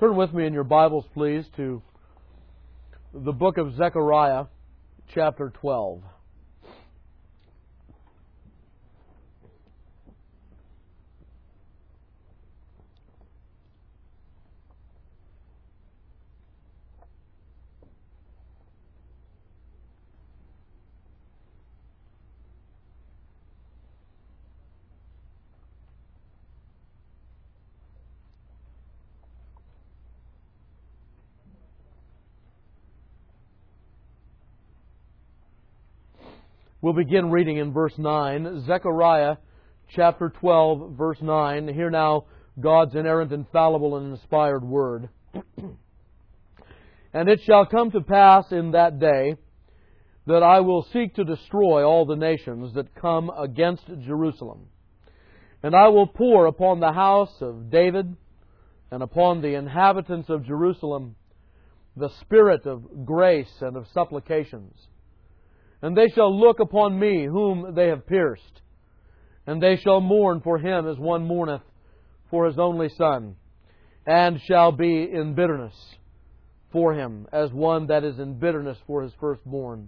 Turn with me in your Bibles, please, to the book of Zechariah, chapter 12. We'll begin reading in verse 9. Zechariah chapter 12, verse 9. Hear now God's inerrant, infallible, and inspired word. And it shall come to pass in that day that I will seek to destroy all the nations that come against Jerusalem. And I will pour upon the house of David and upon the inhabitants of Jerusalem the spirit of grace and of supplications. And they shall look upon me whom they have pierced, and they shall mourn for him as one mourneth for his only son, and shall be in bitterness for him as one that is in bitterness for his firstborn.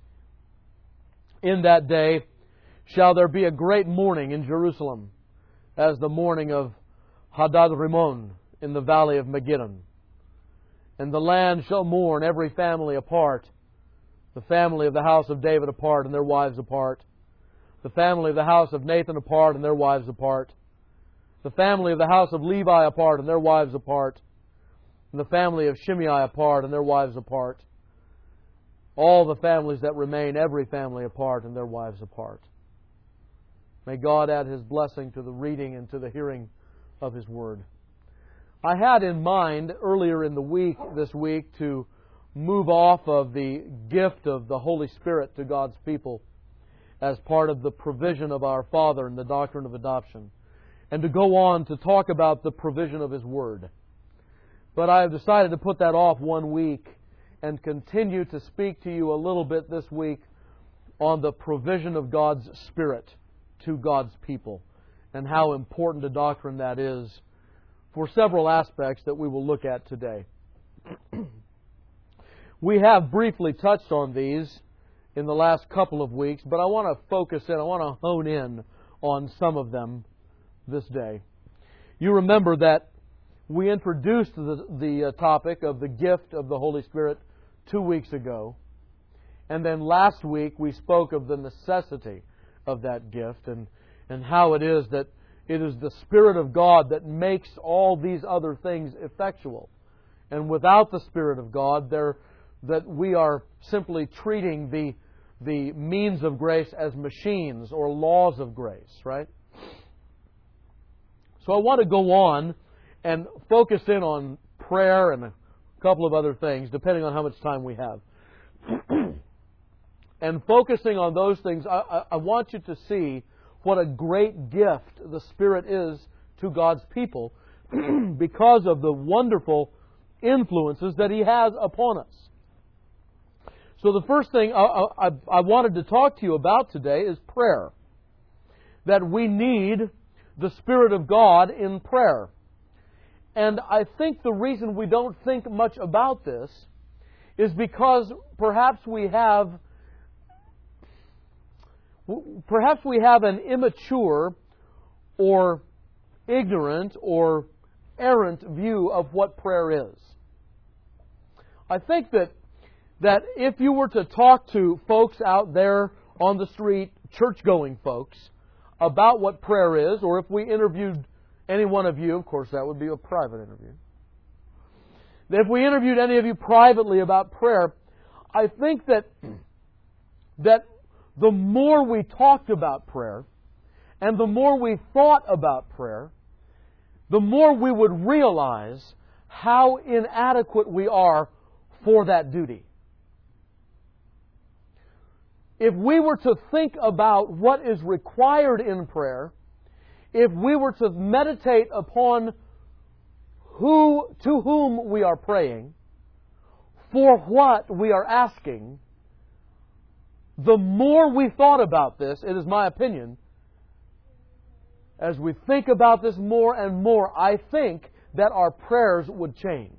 In that day shall there be a great mourning in Jerusalem, as the mourning of Hadad-Rimmon in the valley of Megiddon. And the land shall mourn every family apart, the family of the house of David apart and their wives apart, the family of the house of Nathan apart and their wives apart, the family of the house of Levi apart and their wives apart, and the family of Shimei apart and their wives apart, all the families that remain, every family apart and their wives apart. May God add His blessing to the reading and to the hearing of His Word. I had in mind earlier in the week, this week, to move off of the gift of the Holy Spirit to God's people as part of the provision of our Father and the doctrine of adoption, and to go on to talk about the provision of His Word. But I have decided to put that off 1 week and continue to speak to you a little bit this week on the provision of God's Spirit to God's people and how important a doctrine that is for several aspects that we will look at today. We have briefly touched on these in the last couple of weeks, but I want to focus in, I want to hone in on some of them this day. You remember that we introduced the topic of the gift of the Holy Spirit 2 weeks ago, and then last week we spoke of the necessity of that gift and how it is that it is the Spirit of God that makes all these other things effectual. And without the Spirit of God, that we are simply treating the means of grace as machines or laws of grace, right? So I want to go on and focus in on prayer and a couple of other things, depending on how much time we have. And focusing on those things, I want you to see what a great gift the Spirit is to God's people because of the wonderful influences that He has upon us. So the first thing I wanted to talk to you about today is prayer. That we need the Spirit of God in prayer. And I think the reason we don't think much about this is because perhaps we have an immature or ignorant or errant view of what prayer is. I think that if you were to talk to folks out there on the street, church-going folks, about what prayer is, or if we interviewed any one of you, of course that would be a private interview. If we interviewed any of you privately about prayer, I think that the more we talked about prayer, and the more we thought about prayer, the more we would realize how inadequate we are for that duty. If we were to think about what is required in prayer, if we were to meditate upon to whom we are praying, for what we are asking, the more we thought about this, it is my opinion, as we think about this more and more, I think that our prayers would change.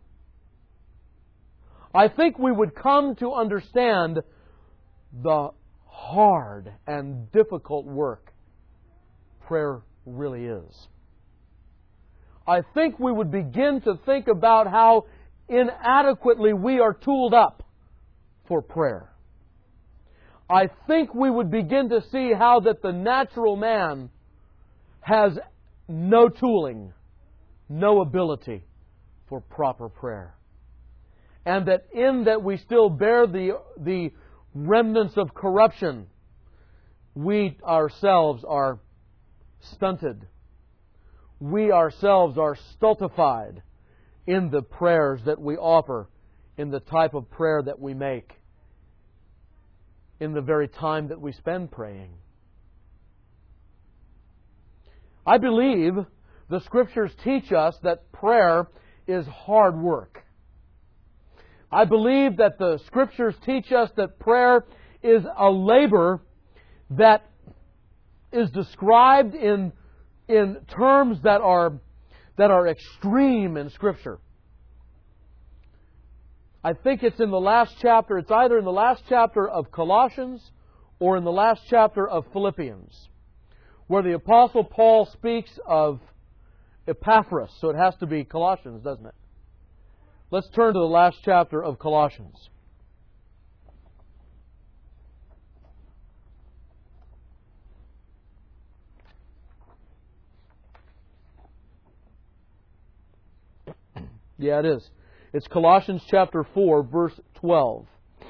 I think we would come to understand the hard and difficult work prayer really is. I think we would begin to think about how inadequately we are tooled up for prayer. I think we would begin to see how that the natural man has no tooling, no ability for proper prayer. And that in that we still bear the remnants of corruption, we ourselves are stunted. We ourselves are stultified in the prayers that we offer, in the type of prayer that we make, in the very time that we spend praying. I believe the Scriptures teach us that prayer is hard work. I believe that the Scriptures teach us that prayer is a labor that is described in terms that are extreme in Scripture. I think it's in the last chapter. It's either in the last chapter of Colossians or in the last chapter of Philippians, where the Apostle Paul speaks of Epaphras. So it has to be Colossians, doesn't it? Let's turn to the last chapter of Colossians. Yeah, it is. It's Colossians chapter 4, verse 12.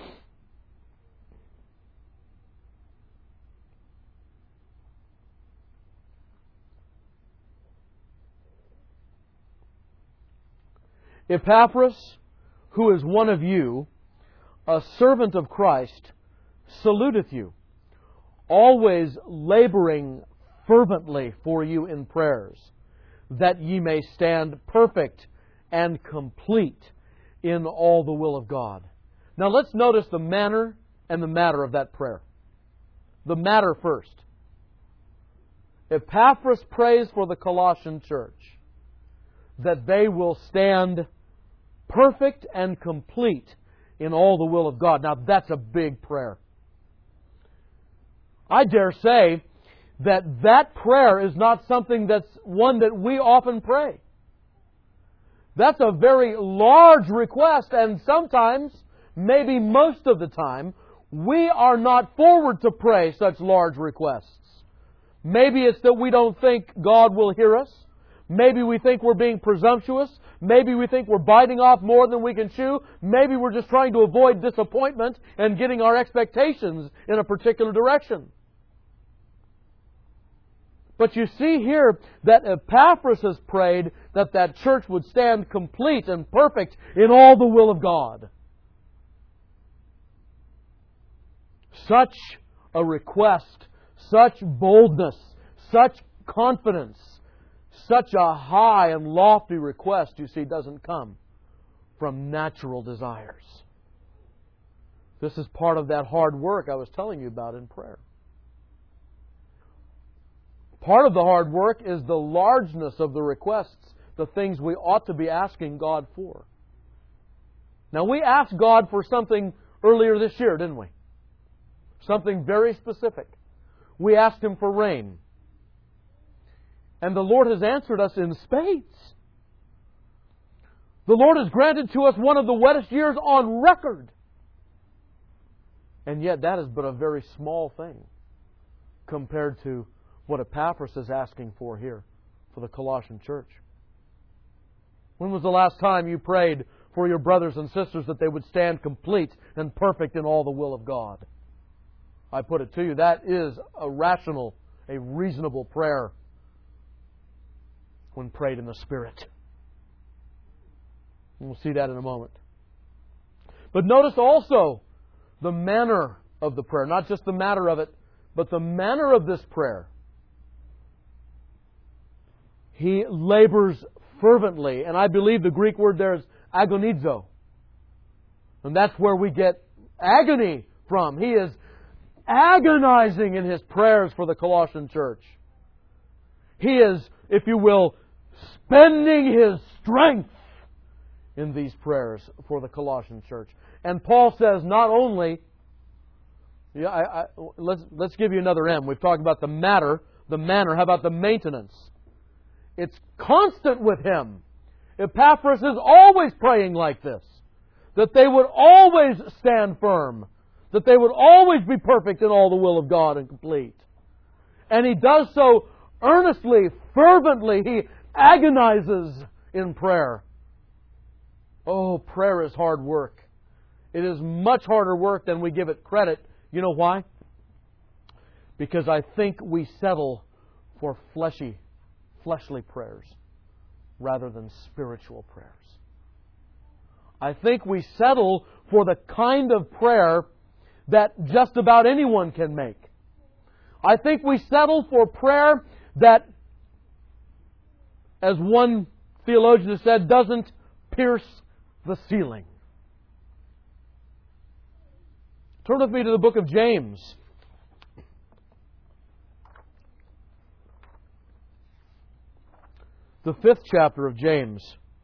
Epaphras, who is one of you, a servant of Christ, saluteth you, always laboring fervently for you in prayers, that ye may stand perfect and complete in all the will of God. Now let's notice the manner and the matter of that prayer. The matter first. Epaphras prays for the Colossian church that they will stand perfect and complete in all the will of God. Now that's a big prayer. I dare say that prayer is not something that's one that we often pray. That's a very large request, and sometimes, maybe most of the time, we are not forward to pray such large requests. Maybe it's that we don't think God will hear us. Maybe we think we're being presumptuous. Maybe we think we're biting off more than we can chew. Maybe we're just trying to avoid disappointment and getting our expectations in a particular direction. But you see here that Epaphras has prayed that church would stand complete and perfect in all the will of God. Such a request, such boldness, such confidence, such a high and lofty request, you see, doesn't come from natural desires. This is part of that hard work I was telling you about in prayer. Part of the hard work is the largeness of the requests, the things we ought to be asking God for. Now, we asked God for something earlier this year, didn't we? Something very specific. We asked Him for rain. And the Lord has answered us in spades. The Lord has granted to us one of the wettest years on record. And yet that is but a very small thing compared to what Epaphras is asking for here for the Colossian church. When was the last time you prayed for your brothers and sisters that they would stand complete and perfect in all the will of God? I put it to you, that is a rational, a reasonable prayer when prayed in the Spirit. And we'll see that in a moment. But notice also the manner of the prayer, not just the matter of it, but the manner of this prayer. He labors fervently, and I believe the Greek word there is agonizo. And that's where we get agony from. He is agonizing in his prayers for the Colossian church. He is, if you will, spending his strength in these prayers for the Colossian church. And Paul says not only, let's give you another M. We've talked about the manner. How about the maintenance? It's constant with him. Epaphras is always praying like this, that they would always stand firm, that they would always be perfect in all the will of God and complete. And he does so earnestly, fervently. He agonizes in prayer. Oh, prayer is hard work. It is much harder work than we give it credit. You know why? Because I think we settle for fleshly prayers rather than spiritual prayers. I think we settle for the kind of prayer that just about anyone can make. I think we settle for prayer that, as one theologian has said, doesn't pierce the ceiling. Turn with me to the book of James. The 5th chapter of James.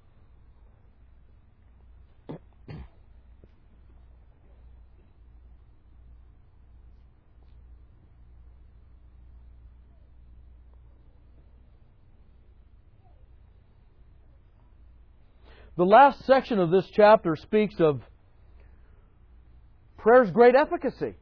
The last section of this chapter speaks of prayer's great efficacy.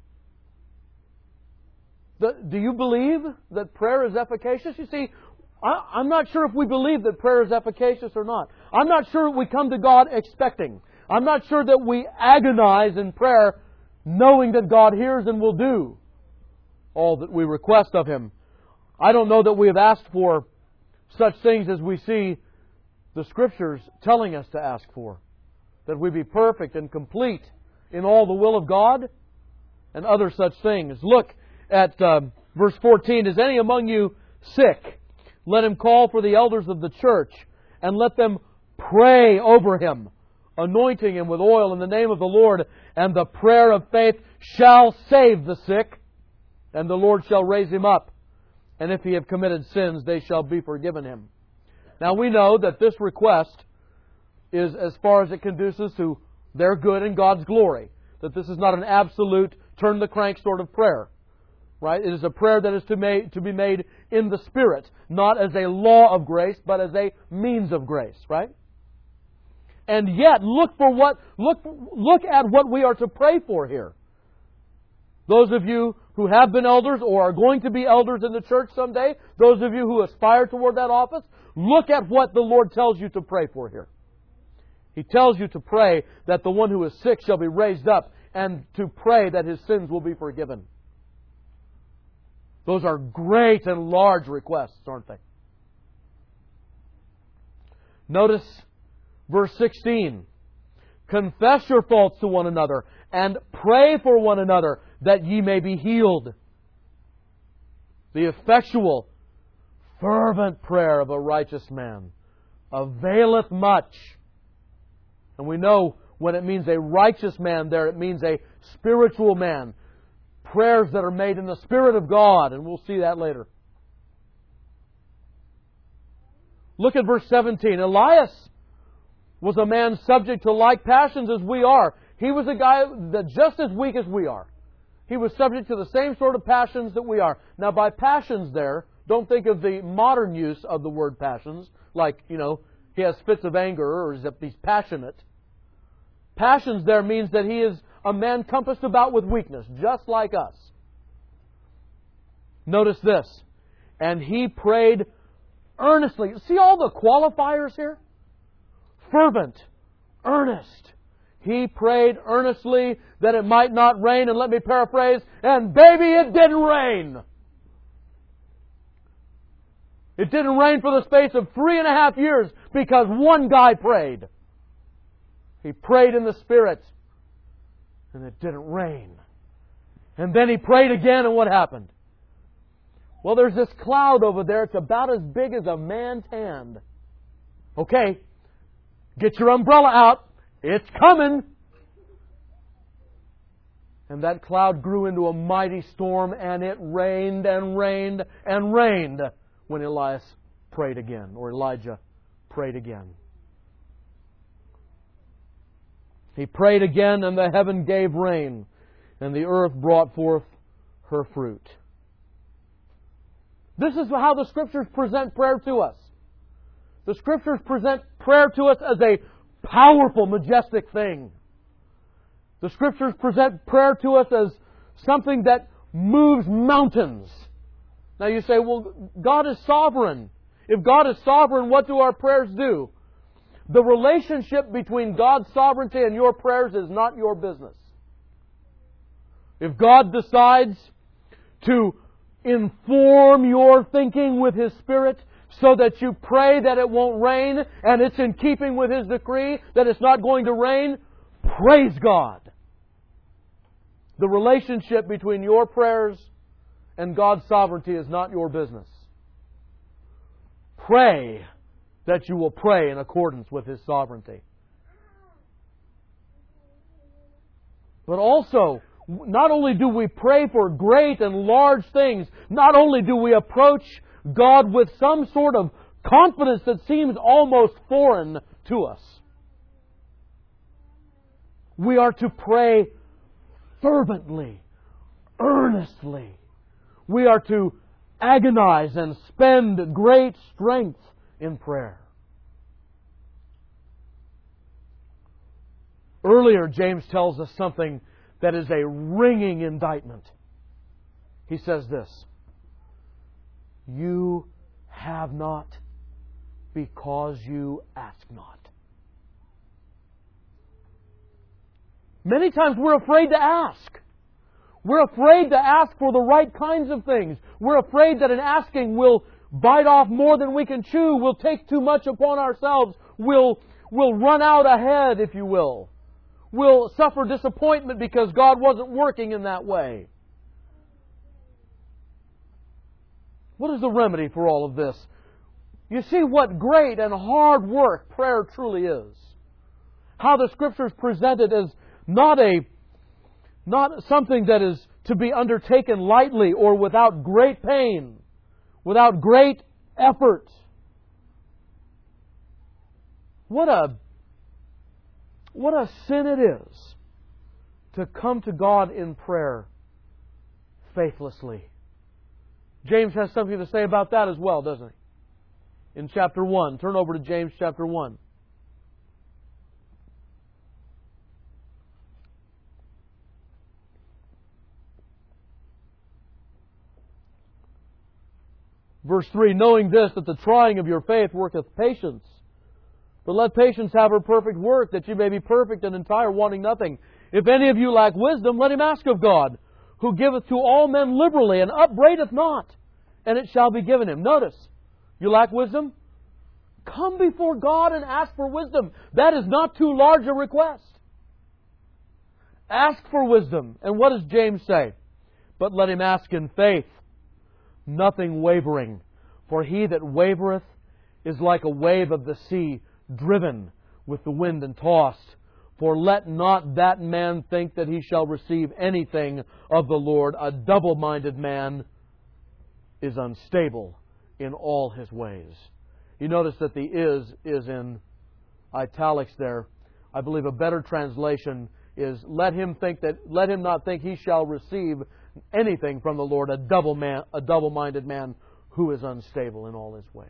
Do you believe that prayer is efficacious? You see, I'm not sure if we believe that prayer is efficacious or not. I'm not sure we come to God expecting. I'm not sure that we agonize in prayer knowing that God hears and will do all that we request of Him. I don't know that we have asked for such things as we see the Scriptures telling us to ask for. That we be perfect and complete in all the will of God and other such things. Look at verse 14. Is any among you sick? Let him call for the elders of the church and let them pray over him, anointing him with oil in the name of the Lord. And the prayer of faith shall save the sick, and the Lord shall raise him up. And if he have committed sins, they shall be forgiven him. Now we know that this request is as far as it conduces to their good and God's glory. That this is not an absolute turn the crank sort of prayer. Right? It is a prayer that is to be made in the Spirit, not as a law of grace, but as a means of grace. Right? And yet, look at what we are to pray for here. Those of you who have been elders or are going to be elders in the church someday, those of you who aspire toward that office, look at what the Lord tells you to pray for here. He tells you to pray that the one who is sick shall be raised up, and to pray that his sins will be forgiven. Those are great and large requests, aren't they? Notice verse 16. Confess your faults to one another and pray for one another that ye may be healed. The effectual, fervent prayer of a righteous man availeth much. And we know when it means a righteous man there, it means a spiritual man. Prayers that are made in the Spirit of God, and we'll see that later. Look at verse 17. Elias was a man subject to like passions as we are. He was a guy that just as weak as we are. He was subject to the same sort of passions that we are. Now, by passions there, don't think of the modern use of the word passions, like, he has fits of anger or he's passionate. Passions there means that he is a man compassed about with weakness, just like us. Notice this. And he prayed earnestly. See all the qualifiers here? Fervent, earnest. He prayed earnestly that it might not rain, and let me paraphrase, and baby, it didn't rain. It didn't rain for the space of 3.5 years because one guy prayed. He prayed in the Spirit, and it didn't rain. And then he prayed again, and what happened? Well, there's this cloud over there. It's about as big as a man's hand. Okay, get your umbrella out. It's coming. And that cloud grew into a mighty storm, and it rained and rained and rained when Elias prayed again, or Elijah prayed again. He prayed again, and the heaven gave rain, and the earth brought forth her fruit. This is how the Scriptures present prayer to us. The Scriptures present prayer to us as a powerful, majestic thing. The Scriptures present prayer to us as something that moves mountains. Now you say, well, God is sovereign. If God is sovereign, what do our prayers do? The relationship between God's sovereignty and your prayers is not your business. If God decides to inform your thinking with His Spirit so that you pray that it won't rain, and it's in keeping with His decree that it's not going to rain, praise God. The relationship between your prayers and God's sovereignty is not your business. Pray that you will pray in accordance with His sovereignty. But also, not only do we pray for great and large things, not only do we approach God with some sort of confidence that seems almost foreign to us. We are to pray fervently, earnestly. We are to agonize and spend great strength in prayer. Earlier, James tells us something that is a ringing indictment. He says this: you have not because you ask not. Many times we're afraid to ask. We're afraid to ask for the right kinds of things. We're afraid that in asking we'll bite off more than we can chew. We'll take too much upon ourselves. We'll run out ahead, if you will. We'll suffer disappointment because God wasn't working in that way. What is the remedy for all of this? You see what great and hard work prayer truly is. How the Scriptures present it as not something that is to be undertaken lightly or without great pain, without great effort. What a sin it is to come to God in prayer faithlessly. James has something to say about that as well, doesn't he? In chapter 1. Turn over to James chapter 1. Verse 3, knowing this, that the trying of your faith worketh patience. But let patience have her perfect work, that you may be perfect and entire, wanting nothing. If any of you lack wisdom, let him ask of God, who giveth to all men liberally, and upbraideth not, and it shall be given him. Notice, you lack wisdom? Come before God and ask for wisdom. That is not too large a request. Ask for wisdom. And what does James say? But let him ask in faith, nothing wavering. For he that wavereth is like a wave of the sea, driven with the wind and tossed. For let not that man think that he shall receive anything of the Lord. A double-minded man is unstable in all his ways. You notice that the is in italics there. I believe a better translation is let him not think he shall receive anything from the Lord, a double-minded man who is unstable in all his ways.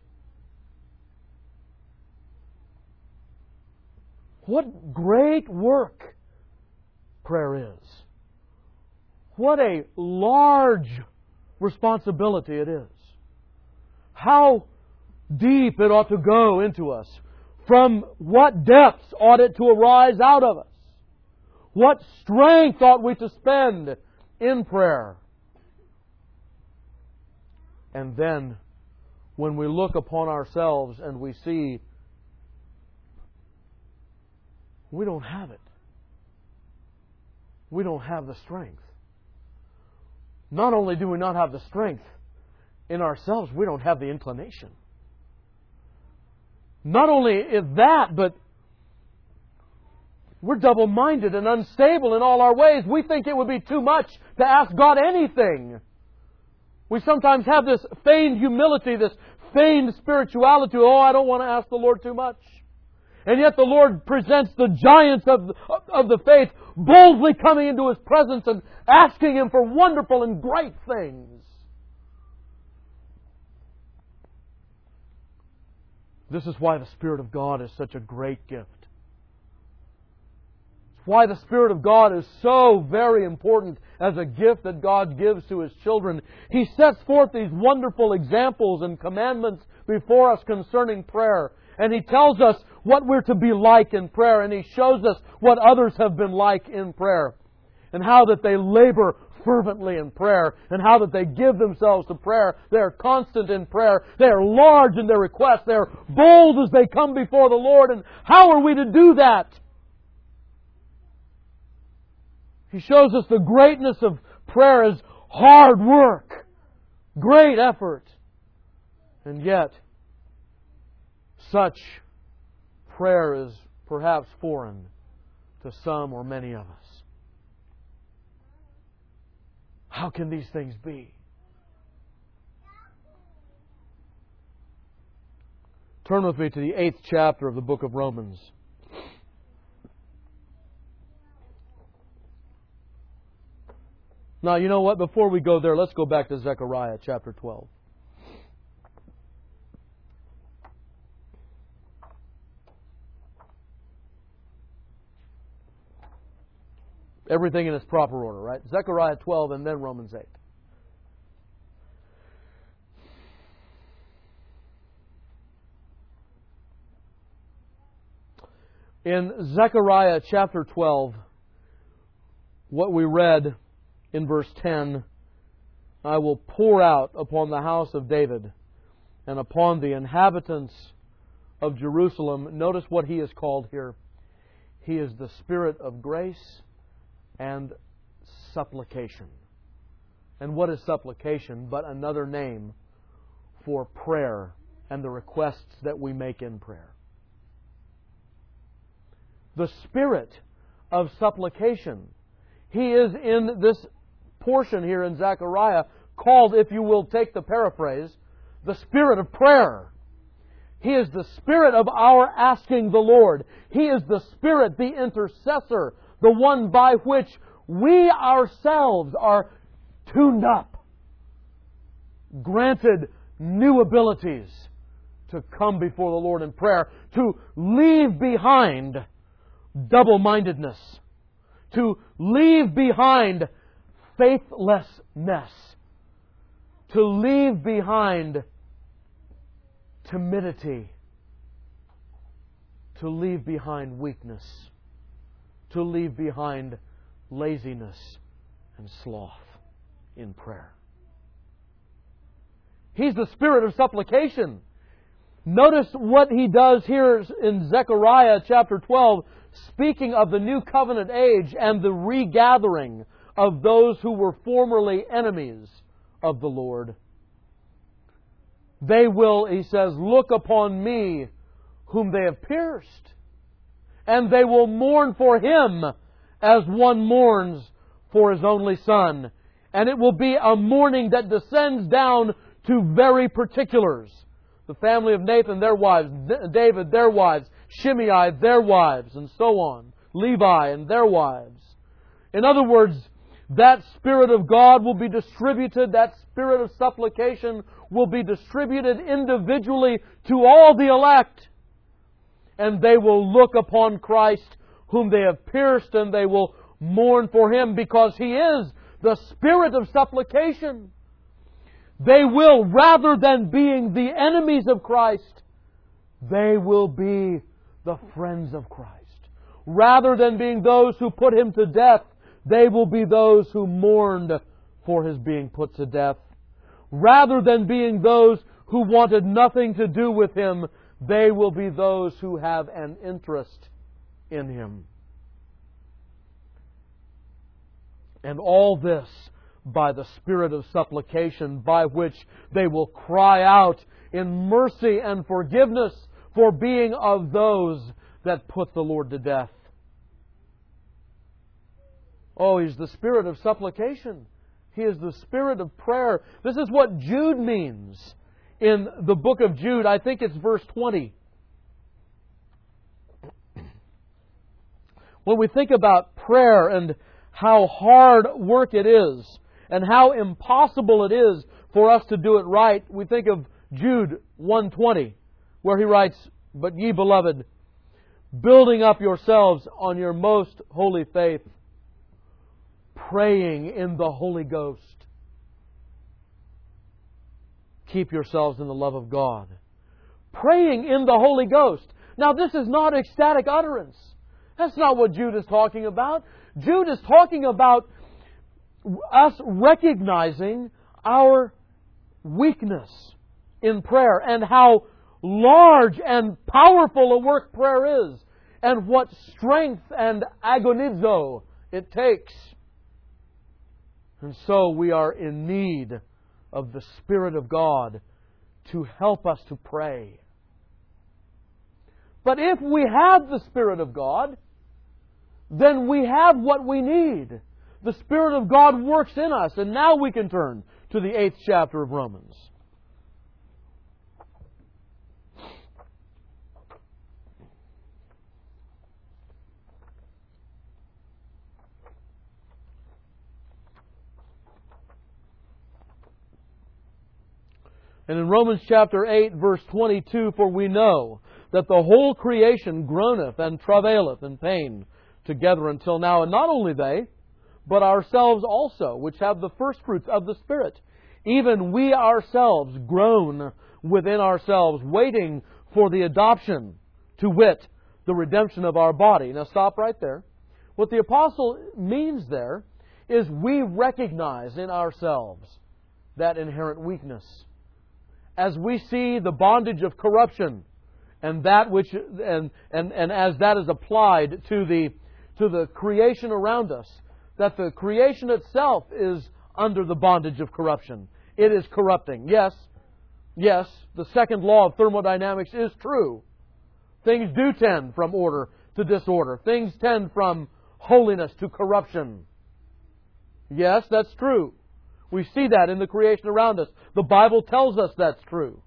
What great work prayer is. What a large responsibility it is. How deep it ought to go into us. From what depths ought it to arise out of us. What strength ought we to spend in prayer. And then, when we look upon ourselves and we see we don't have it. We don't have the strength. Not only do we not have the strength in ourselves, we don't have the inclination. Not only is that, but we're double-minded and unstable in all our ways. We think it would be too much to ask God anything. We sometimes have this feigned humility, this feigned spirituality. Oh, I don't want to ask the Lord too much. And yet the Lord presents the giants of the faith boldly coming into His presence and asking Him for wonderful and great things. This is why the Spirit of God is such a great gift. It's why the Spirit of God is so very important as a gift that God gives to His children. He sets forth these wonderful examples and commandments before us concerning prayer. And He tells us what we're to be like in prayer. And He shows us what others have been like in prayer. And how that they labor fervently in prayer. And how that they give themselves to prayer. They are constant in prayer. They are large in their requests. They are bold as they come before the Lord. And how are we to do that? He shows us the greatness of prayer as hard work. Great effort. And yet, such prayer is perhaps foreign to some or many of us. How can these things be? Turn with me to the 8th chapter of the book of Romans. Now, you know what? Before we go there, let's go back to Zechariah chapter 12. Everything in its proper order, right? Zechariah 12 and then Romans 8. In Zechariah chapter 12, what we read in verse 10, I will pour out upon the house of David and upon the inhabitants of Jerusalem. Notice what He is called here. He is the Spirit of grace and supplication. And what is supplication but another name for prayer and the requests that we make in prayer? The Spirit of supplication. He is in this portion here in Zechariah called, if you will take the paraphrase, the Spirit of prayer. He is the Spirit of our asking the Lord. He is the Spirit, the intercessor, the one by which we ourselves are tuned up, granted new abilities to come before the Lord in prayer, to leave behind double-mindedness, to leave behind faithlessness, to leave behind timidity, to leave behind weakness, to leave behind laziness and sloth in prayer. He's the Spirit of supplication. Notice what He does here in Zechariah chapter 12, speaking of the new covenant age and the regathering of those who were formerly enemies of the Lord. They will, He says, look upon me whom they have pierced, and they will mourn for Him as one mourns for his only son. And it will be a mourning that descends down to very particulars. The family of Nathan, their wives, David, their wives, Shimei, their wives, and so on. Levi and their wives. In other words, that Spirit of God will be distributed, that Spirit of supplication will be distributed individually to all the elect. And they will look upon Christ whom they have pierced, and they will mourn for Him because He is the Spirit of supplication. They will, rather than being the enemies of Christ, they will be the friends of Christ. Rather than being those who put Him to death, they will be those who mourned for His being put to death. Rather than being those who wanted nothing to do with Him, they will be those who have an interest in Him. And all this by the Spirit of supplication, by which they will cry out in mercy and forgiveness for being of those that put the Lord to death. Oh, He's the Spirit of supplication. He is the Spirit of prayer. This is what Jude means in the book of Jude. I think it's verse 20. When we think about prayer and how hard work it is and how impossible it is for us to do it right, we think of Jude 1:20, where he writes, "But ye, beloved, building up yourselves on your most holy faith, praying in the Holy Ghost, keep yourselves in the love of God." Praying in the Holy Ghost. Now, this is not ecstatic utterance. That's not what Jude is talking about. Jude is talking about us recognizing our weakness in prayer and how large and powerful a work prayer is and what strength and agonizo it takes. And so we are in need of the Spirit of God to help us to pray. But if we have the Spirit of God, then we have what we need. The Spirit of God works in us. And now we can turn to the 8th chapter of Romans. And in Romans chapter 8, verse 22, "For we know that the whole creation groaneth and travaileth in pain together until now. And not only they, but ourselves also, which have the firstfruits of the Spirit, even we ourselves groan within ourselves, waiting for the adoption, to wit, the redemption of our body." Now stop right there. What the apostle means there is we recognize in ourselves that inherent weakness. As we see the bondage of corruption and that which and as that is applied to the creation around us, that the creation itself is under the bondage of corruption. It is corrupting. Yes, the second law of thermodynamics is true. Things do tend from order to disorder. Things tend from holiness to corruption. Yes, that's true. We see that in the creation around us. The Bible tells us that's true.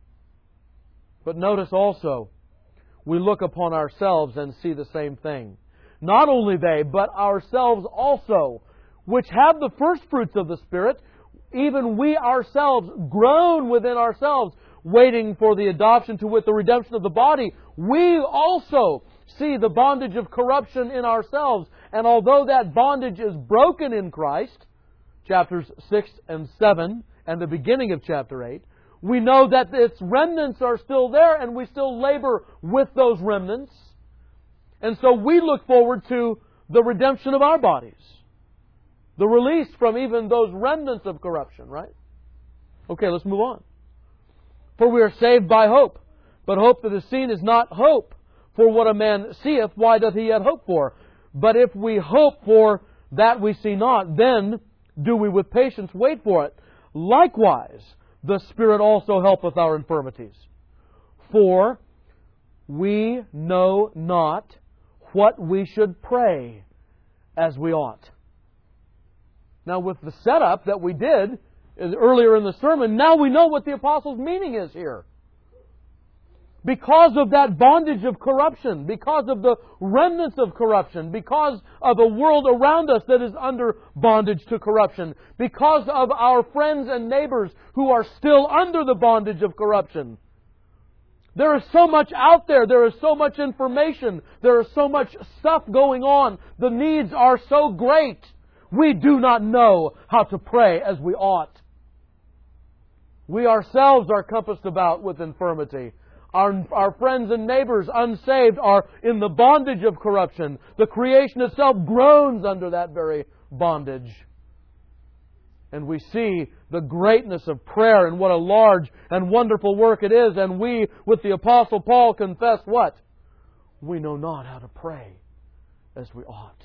But notice also, we look upon ourselves and see the same thing. Not only they, but ourselves also, which have the first fruits of the Spirit, even we ourselves groan within ourselves, waiting for the adoption, to wit, the redemption of the body. We also see the bondage of corruption in ourselves. And although that bondage is broken in Christ, chapters 6 and 7 and the beginning of chapter 8, we know that its remnants are still there and we still labor with those remnants. And so we look forward to the redemption of our bodies. The release from even those remnants of corruption, right? Okay, let's move on. "For we are saved by hope. But hope that is seen is not hope. For what a man seeth, why doth he yet hope for? But if we hope for that we see not, then do we with patience wait for it. Likewise, the Spirit also helpeth our infirmities. For we know not what we should pray as we ought." Now, with the setup that we did earlier in the sermon, now we know what the apostle's meaning is here. Because of that bondage of corruption, because of the remnants of corruption, because of a world around us that is under bondage to corruption, because of our friends and neighbors who are still under the bondage of corruption, there is so much out there. There is so much information. There is so much stuff going on. The needs are so great. We do not know how to pray as we ought. We ourselves are compassed about with infirmity. Our friends and neighbors, unsaved, are in the bondage of corruption. The creation itself groans under that very bondage. And we see the greatness of prayer and what a large and wonderful work it is. And we, with the Apostle Paul, confess what? We know not how to pray as we ought.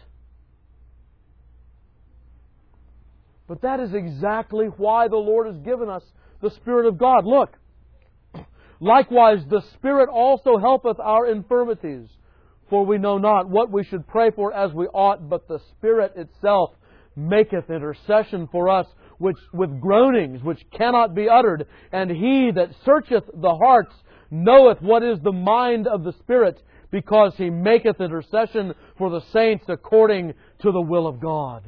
But that is exactly why the Lord has given us the Spirit of God. Look, likewise the Spirit also helpeth our infirmities. For we know not what we should pray for as we ought, but the Spirit itself maketh intercession for us with groanings which cannot be uttered. And He that searcheth the hearts knoweth what is the mind of the Spirit, because He maketh intercession for the saints according to the will of God.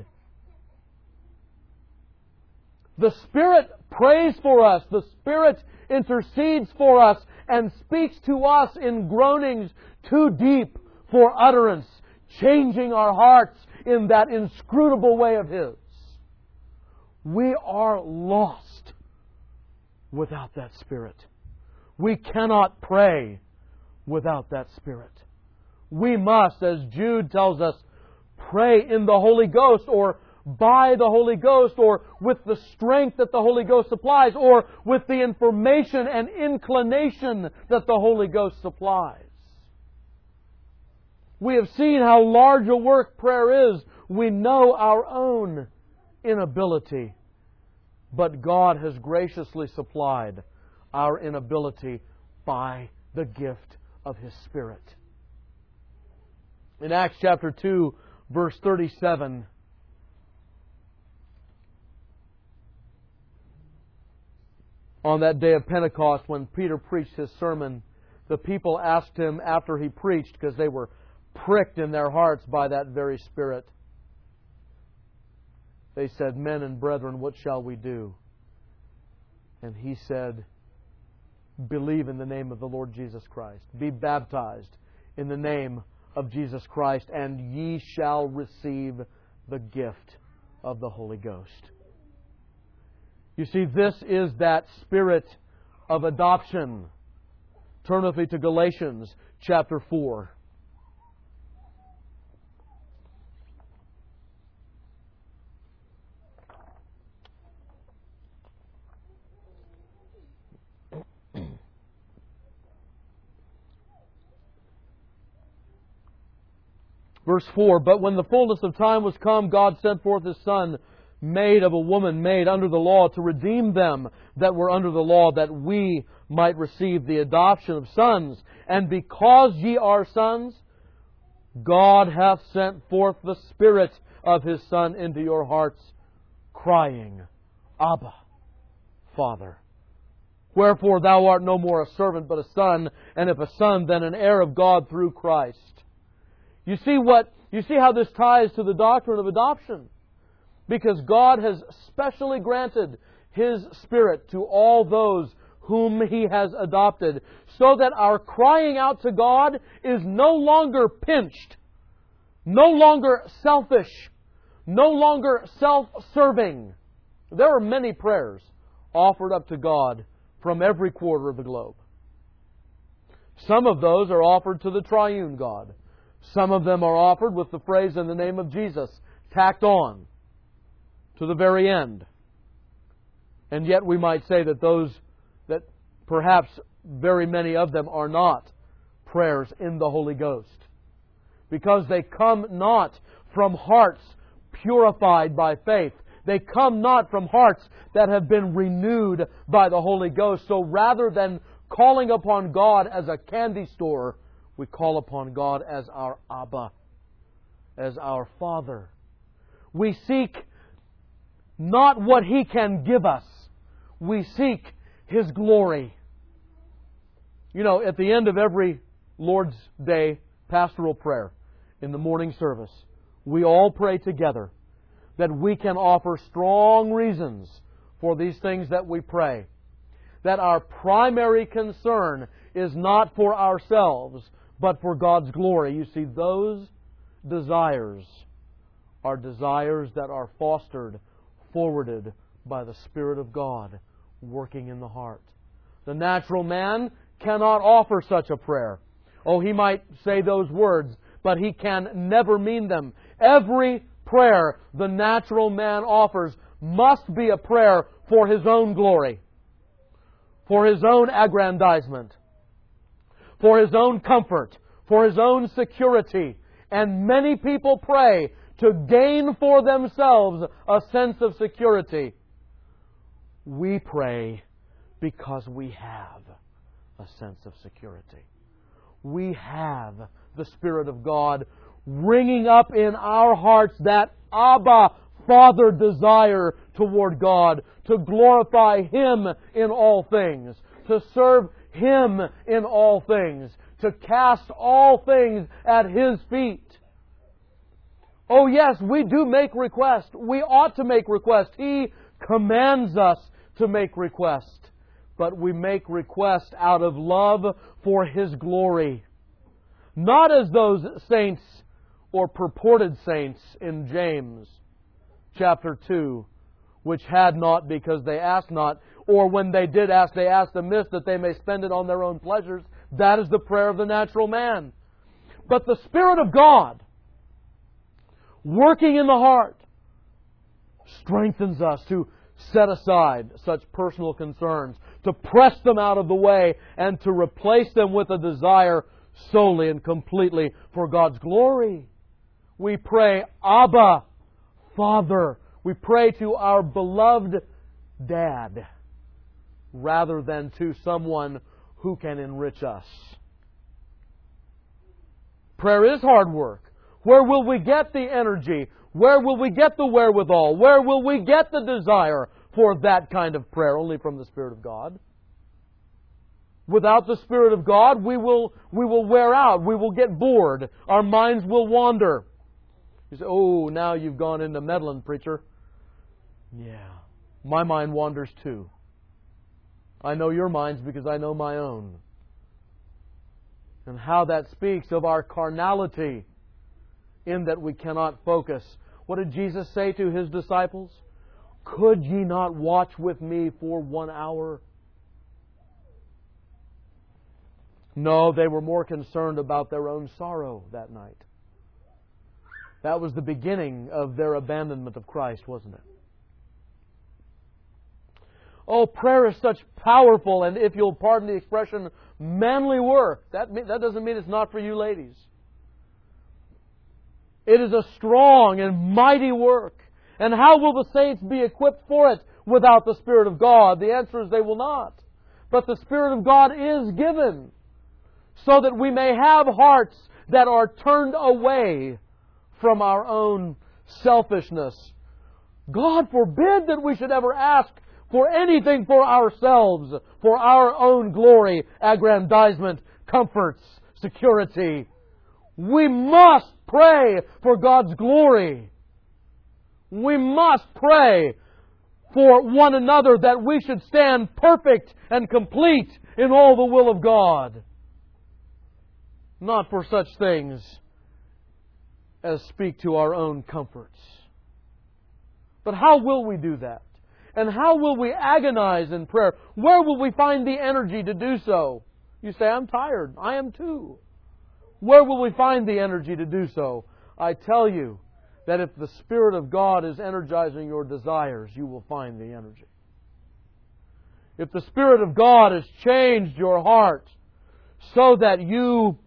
The Spirit prays for us. The Spirit intercedes for us and speaks to us in groanings too deep for utterance, changing our hearts in that inscrutable way of His. We are lost without that Spirit. We cannot pray without that Spirit. We must, as Jude tells us, pray in the Holy Ghost, or by the Holy Ghost, or with the strength that the Holy Ghost supplies, or with the information and inclination that the Holy Ghost supplies. We have seen how large a work prayer is. We know our own inability, but God has graciously supplied our inability by the gift of His Spirit. In Acts chapter 2, verse 37, on that day of Pentecost, when Peter preached his sermon, the people asked him after he preached, because they were pricked in their hearts by that very Spirit. They said, "Men and brethren, what shall we do?" And he said, "Believe in the name of the Lord Jesus Christ. Be baptized in the name of Jesus Christ, and ye shall receive the gift of the Holy Ghost." You see, this is that Spirit of adoption. Turn with me to Galatians chapter 4. Verse 4, "But when the fullness of time was come, God sent forth His Son, made of a woman, made under the law, to redeem them that were under the law, that we might receive the adoption of sons. And because ye are sons, God hath sent forth the Spirit of His Son into your hearts, crying, Abba, Father. Wherefore thou art no more a servant, but a son, and if a son, then an heir of God through Christ." You see how this ties to the doctrine of adoption? Because God has specially granted His Spirit to all those whom He has adopted, so that our crying out to God is no longer pinched, no longer selfish, no longer self-serving. There are many prayers offered up to God from every quarter of the globe. Some of those are offered to the triune God. Some of them are offered with the phrase "in the name of Jesus" tacked on to the very end. And yet we might say that perhaps very many of them are not prayers in the Holy Ghost, because they come not from hearts purified by faith. They come not from hearts that have been renewed by the Holy Ghost. So rather than calling upon God as a candy store, we call upon God as our Abba, as our Father. We seek not what He can give us. We seek His glory. You know, at the end of every Lord's Day pastoral prayer in the morning service, we all pray together that we can offer strong reasons for these things that we pray. That our primary concern is not for ourselves, but for God's glory. You see, those desires are desires that are fostered, forwarded by the Spirit of God working in the heart. The natural man cannot offer such a prayer. Oh, he might say those words, but he can never mean them. Every prayer the natural man offers must be a prayer for his own glory, for his own aggrandizement, for his own comfort, for his own security. And many people pray to gain for themselves a sense of security. We pray because we have a sense of security. We have the Spirit of God ringing up in our hearts that Abba, Father desire toward God, to glorify Him in all things, to serve Him in all things, to cast all things at His feet. Oh yes, we do make request. We ought to make request. He commands us to make request. But we make request out of love for His glory. Not as those saints or purported saints in James chapter 2, which had not because they asked not, or when they did ask, they asked amiss that they may spend it on their own pleasures. That is the prayer of the natural man. But the Spirit of God, working in the heart, strengthens us to set aside such personal concerns, to press them out of the way, and to replace them with a desire solely and completely for God's glory. We pray, Abba, Father. We pray to our beloved Dad, rather than to someone who can enrich us. Prayer is hard work. Where will we get the energy? Where will we get the wherewithal? Where will we get the desire for that kind of prayer? Only from the Spirit of God. Without the Spirit of God, we will wear out. We will get bored. Our minds will wander. You say, oh, now you've gone into meddling, preacher. Yeah, my mind wanders too. I know your minds because I know my own. And how that speaks of our carnality, in that we cannot focus. What did Jesus say to His disciples? Could ye not watch with me for 1 hour? No, they were more concerned about their own sorrow that night. That was the beginning of their abandonment of Christ, wasn't it? Oh, prayer is such powerful, and if you'll pardon the expression, manly work. That doesn't mean it's not for you ladies. It is a strong and mighty work. And how will the saints be equipped for it without the Spirit of God? The answer is they will not. But the Spirit of God is given so that we may have hearts that are turned away from our own selfishness. God forbid that we should ever ask for anything for ourselves, for our own glory, aggrandizement, comforts, security. We must pray for God's glory. We must pray for one another that we should stand perfect and complete in all the will of God. Not for such things as speak to our own comforts. But how will we do that? And how will we agonize in prayer? Where will we find the energy to do so? You say, I'm tired. I am too. Where will we find the energy to do so? I tell you that if the Spirit of God is energizing your desires, you will find the energy. If the Spirit of God has changed your heart so that you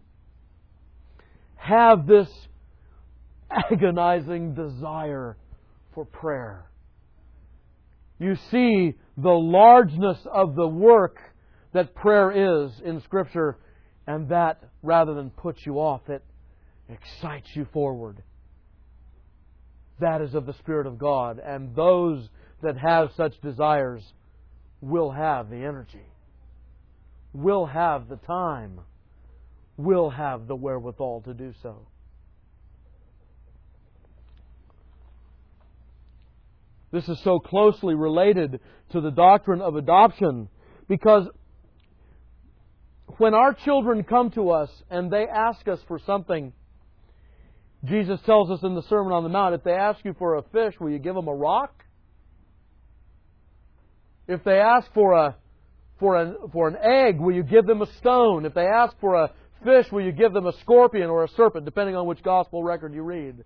have this agonizing desire for prayer, you see the largeness of the work that prayer is in Scripture, and that, rather than put you off, it excites you forward. That is of the Spirit of God, and those that have such desires will have the energy, will have the time, will have the wherewithal to do so. This is so closely related to the doctrine of adoption, because when our children come to us and they ask us for something, Jesus tells us in the Sermon on the Mount, if they ask you for a fish, will you give them a rock? If they ask for an egg, will you give them a stone? If they ask for a fish, will you give them a scorpion or a serpent, depending on which gospel record you read?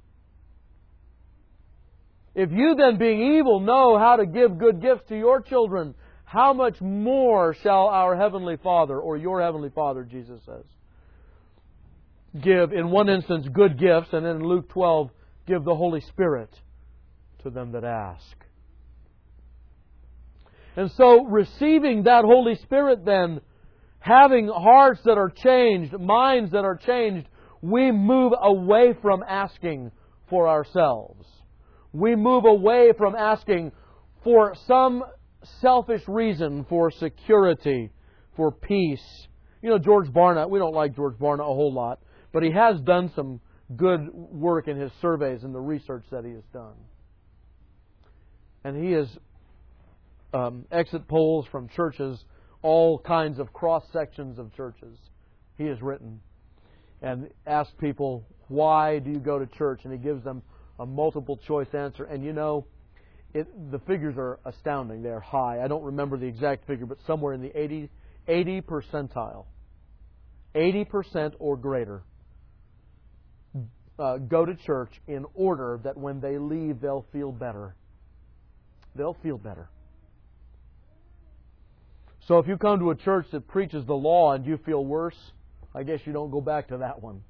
If you then, being evil, know how to give good gifts to your children, how much more shall our Heavenly Father, or your Heavenly Father, Jesus says, give, in one instance, good gifts, and then in Luke 12, give the Holy Spirit to them that ask. And so, receiving that Holy Spirit then, having hearts that are changed, minds that are changed, we move away from asking for ourselves. we move away from asking for some selfish reason for security, for peace. You know, George Barna, we don't like George Barna a whole lot, but he has done some good work in his surveys and the research that he has done. And he has exit polls from churches, all kinds of cross-sections of churches he has written, and asked people, why do you go to church? And he gives them a multiple choice answer. And you know, the figures are astounding. They're high. I don't remember the exact figure, but somewhere in the 80 percentile. 80% or greater go to church in order that when they leave, they'll feel better. They'll feel better. So if you come to a church that preaches the law and you feel worse, I guess you don't go back to that one.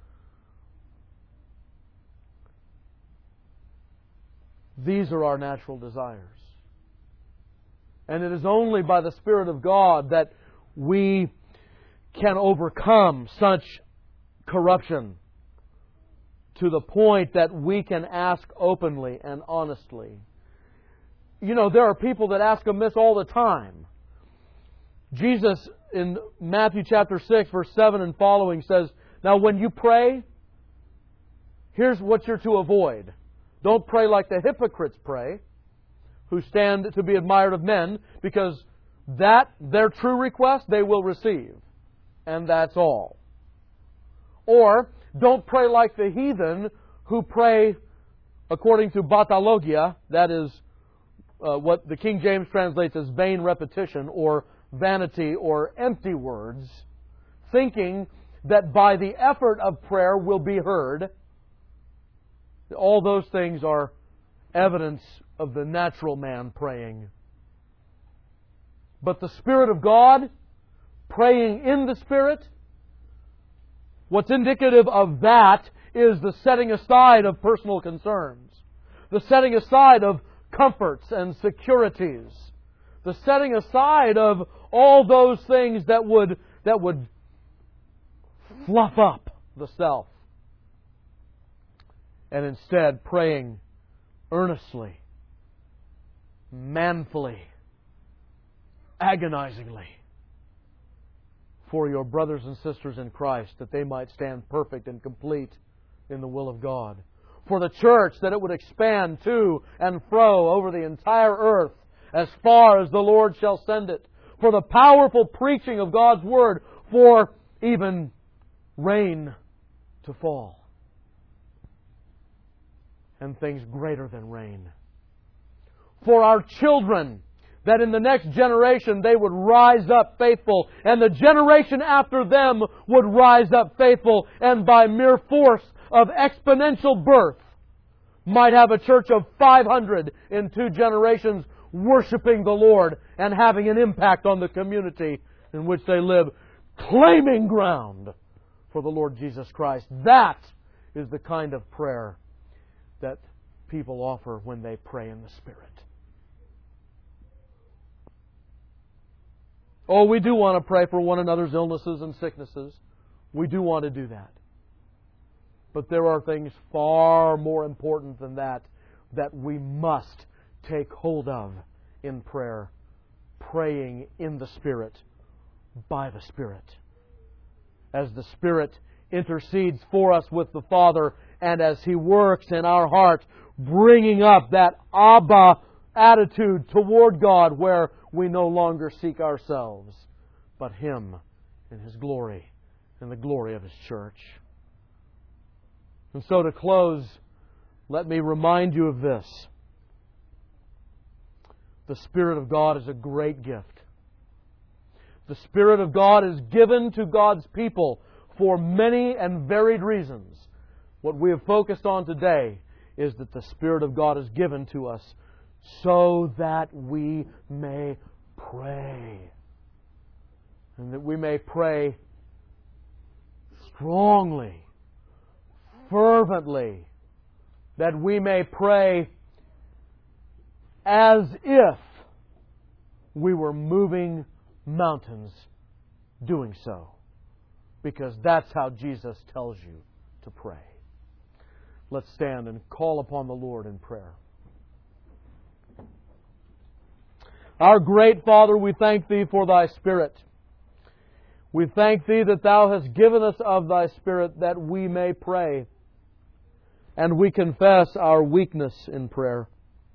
These are our natural desires. And it is only by the Spirit of God that we can overcome such corruption to the point that we can ask openly and honestly. You know, there are people that ask amiss all the time. Jesus in Matthew chapter 6, verse 7 and following says, now when you pray, here's what you're to avoid. Don't pray like the hypocrites pray, who stand to be admired of men, because that, their true request, they will receive. And that's all. Or, don't pray like the heathen who pray according to batalogia, that is what the King James translates as vain repetition, or vanity, or empty words, thinking that by the effort of prayer will be heard. All those things are evidence of the natural man praying. But the Spirit of God, praying in the Spirit, what's indicative of that is the setting aside of personal concerns, the setting aside of comforts and securities, the setting aside of all those things that would fluff up the self, and instead praying earnestly, manfully, agonizingly for your brothers and sisters in Christ, that they might stand perfect and complete in the will of God. For the church, that it would expand to and fro over the entire earth as far as the Lord shall send it. For the powerful preaching of God's Word, for even rain to fall. And things greater than rain. For our children, that in the next generation they would rise up faithful, and the generation after them would rise up faithful, and by mere force of exponential birth might have a church of 500 in 2 generations worshiping the Lord and having an impact on the community in which they live, claiming ground for the Lord Jesus Christ. That is the kind of prayer that people offer when they pray in the Spirit. Oh, we do want to pray for one another's illnesses and sicknesses. We do want to do that. But there are things far more important than that we must take hold of in prayer. Praying in the Spirit, by the Spirit. As the Spirit intercedes for us with the Father, and as He works in our heart, bringing up that Abba attitude toward God, where we no longer seek ourselves, but Him and His glory and the glory of His church. And so to close, let me remind you of this. The Spirit of God is a great gift. The Spirit of God is given to God's people for many and varied reasons. What we have focused on today is that the Spirit of God is given to us so that we may pray. And that we may pray strongly, fervently. That we may pray as if we were moving mountains doing so. Because that's how Jesus tells you to pray. Let's stand and call upon the Lord in prayer. Our great Father, we thank Thee for Thy Spirit. We thank Thee that Thou hast given us of Thy Spirit that we may pray. And we confess our weakness in prayer.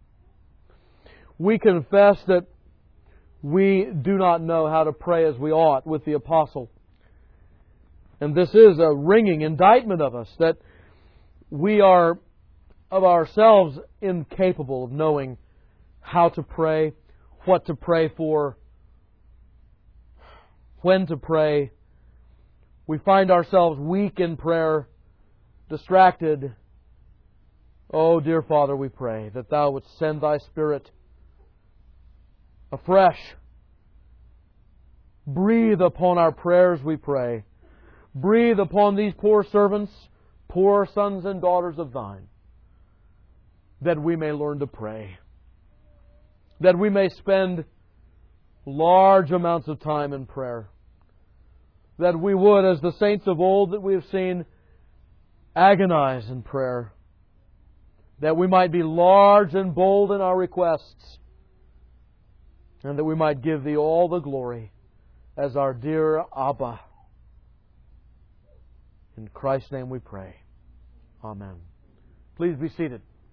We confess that we do not know how to pray as we ought with the Apostle. And this is a ringing indictment of us, that we are of ourselves incapable of knowing how to pray, what to pray for, when to pray. We find ourselves weak in prayer, distracted. Oh, dear Father, we pray that Thou wouldst send Thy Spirit afresh. Breathe upon our prayers, we pray. Breathe upon these poor servants, poor sons and daughters of Thine, that we may learn to pray, that we may spend large amounts of time in prayer, that we would, as the saints of old that we have seen, agonize in prayer, that we might be large and bold in our requests, and that we might give Thee all the glory as our dear Abba. In Christ's name we pray. Amen. Please be seated.